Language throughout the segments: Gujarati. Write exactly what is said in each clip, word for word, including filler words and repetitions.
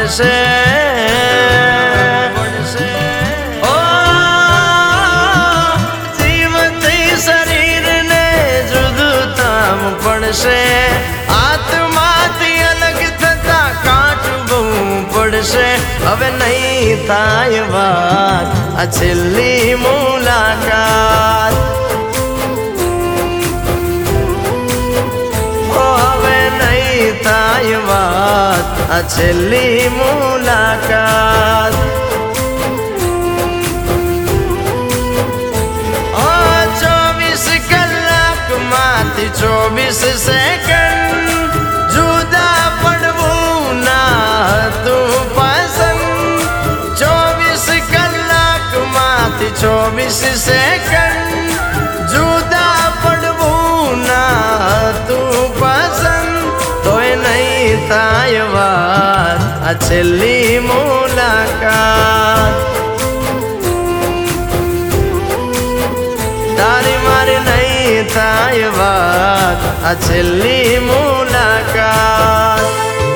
પડશે ઓ જીવતી શરીરને જુદું તામ પડશે આત્માથી અલગ થતા કાઢવું પડશે હવે નહીં થાય વાત આ છેલ્લી મુલાકાત થાય વાત આ છેલ્લી મુલાકાત ઓ ચોવીસ કલાકમાંથી ચોવીસ સેકન્ડ જુદા પડવું ના હતું પસંદ ચોવીસ કલાકમાંથી ચોવીસ સેકન્ડ જુદા પડવું ના હતું પસંદ થાય વાત આ છેલ્લી મુલાકાત તારી મારી નહીં થાય વાત આ છેલ્લી મુલાકાત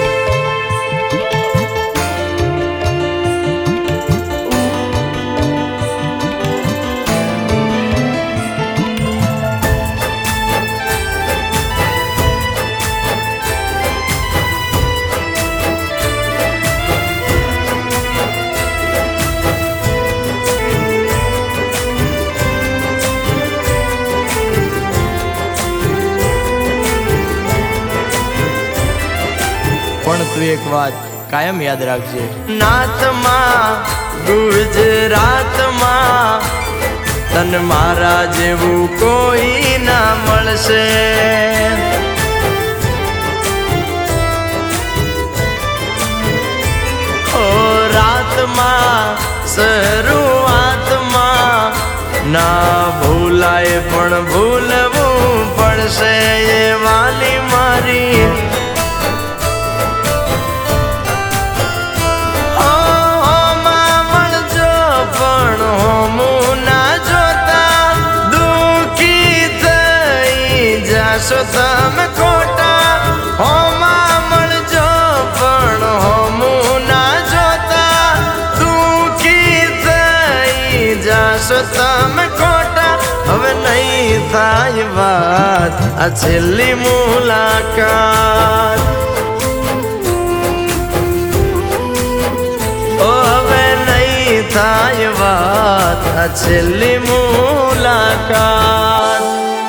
પણ તું એક વાત કાયમ યાદ રાખજે નાથમાં ગુજરાતમાં તને મારા જેવું કોઈ ના મળશે ઓ રાતમાં શરૂઆતમાં ના ભૂલાય પણ ભૂલવું પડશે એ વાલી મારી છો તમે ખોટા હોમાં મળજો પણ હોમું ના જોતા દુઃખી થઈ જાશો તમે ખોટા હવે નહીં થાય વાત આ છેલ્લી મુલાકાત ઓ હવે નહીં થાય વાત આ છેલ્લી મુલાકાત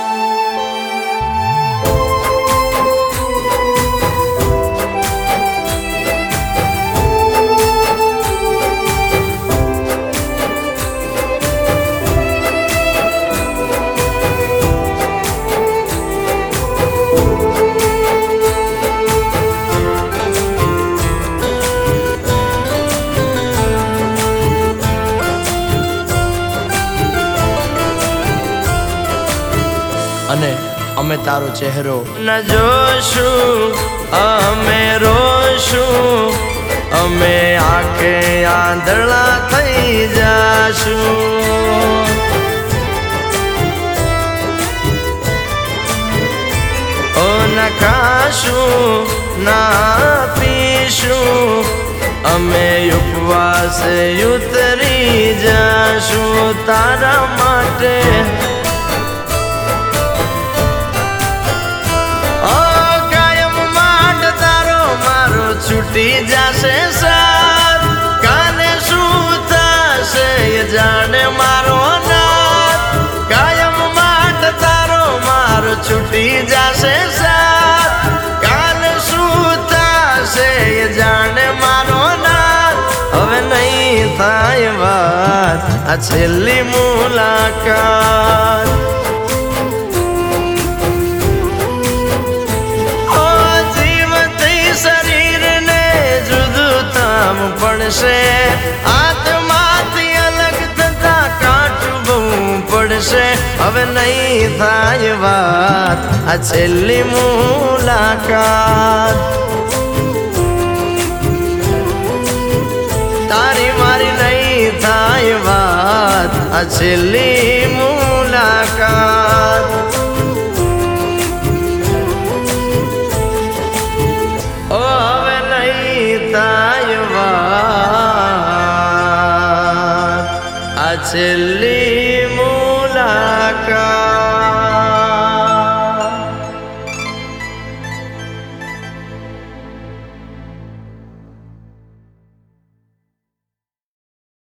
અને અમે તારો ચહેરો ન જોશું અમે રોશું અમે આંખે આંધળા થઈ જાશું ઓ ન ખાશું ના પીશું અમે ઉપવાસે ઉતરી જાશું તારા માટે છૂટી જશે સાથ કાને શું થશે જાણે મારો નાથ કાયમ માટે તારો મારો છૂટી જશે સાથ કાને શું થશે જાણે મારો નાથ હવે નહીં થાય વાત આ છેલ્લી મુલાકાત પડશે આત્માથી અલગ થતા કાઢવું પડશે હવે નહીં થાય વાત આ છેલ્લી મુલાકાત તારી મારી નહીં થાય વાત આ છેલ્લી મુલાકાત ઓ હવે નહીં થાય આ છેલ્લી મુલાકાત